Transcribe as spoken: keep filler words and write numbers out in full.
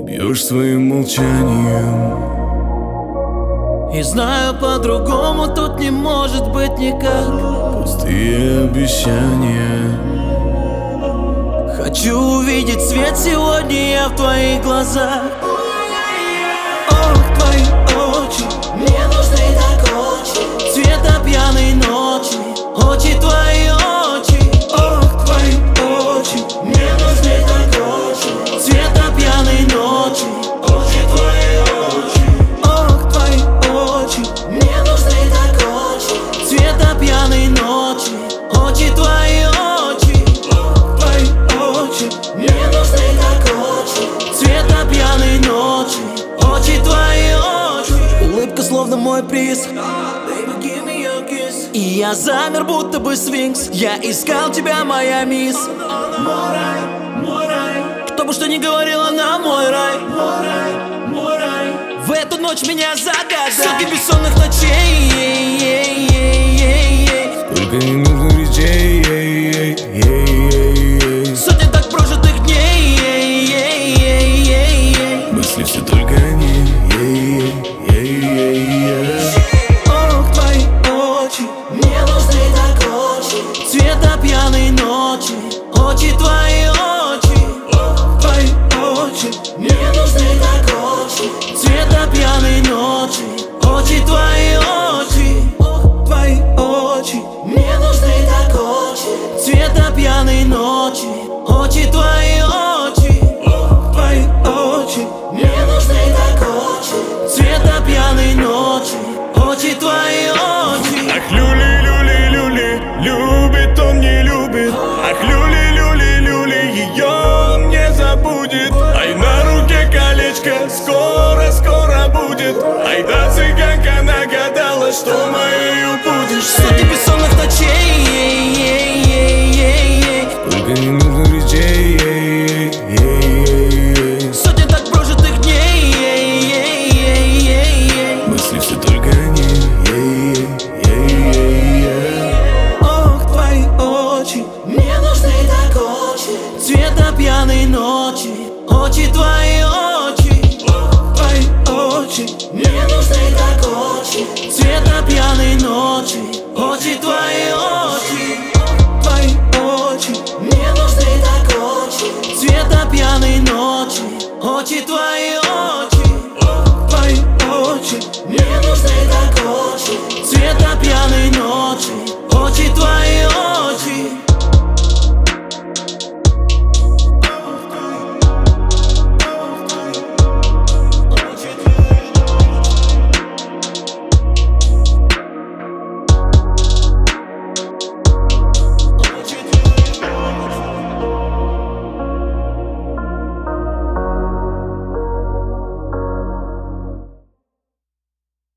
бьешь своим молчанием. И знаю, по-другому тут не может быть никак. Пустые обещания. Хочу увидеть свет сегодня я в твоих глазах. Ох, твои очи мне нужны так очень. Цвета пьяной ночи, очи твои очи. Ох, твои очи мне нужны так очень. Цвета пьяной ночи, очи твои очи. Ох, твои очи мне нужны так очень. Цвета пьяной ночи, очи твои очи. Ох, твои очи мне нужны так очень. Цвета пьяной ночи, очи твои очи. Улыбка словно мой приз. И я замер, будто бы сфинкс. Я искал тебя, моя мисс. Мой рай, мой рай. Кто бы что ни говорил, она мой рай. Мой рай, мой рай. В эту ночь меня загадай. Сотни бессонных ночей. Сколько не нужно речей. Сотни так прожитых дней. Мысли все только они. Ох, твои очи мне нужны так очень. Цвета пьяной ночи, очи твои очи. Ох, твои очи мне нужны так очень. Цвета пьяной ночи, очи твои очи. Ох, твои очи мне нужны так очень. Цвета пьяной ночи, очи твои очи. Ох, твои очи мне нужны так очень. Цвета пьяной ночи, очи твои очи. Ах, люли, люли, люли, любит он, не любит. Ах, люли, люли, люли, ее он не забудет. Ай, на руке колечко, скоро, скоро будет. Ай, да цыганка нагадала, что моею будешь. Сотни бессонных ночей. Только не нужно речей. Сотни так прожитых дней. Мысли все только они. Ох, твои очи мне нужны так очень. Цвета пьяной ночи, очи твои очи. Ох, твои очи мне нужны так очень. Цвета пьяной ночи, очи твои очи. Ох, твои очи мне нужны так очень. Цвета пьяной ночи, очи твои очи.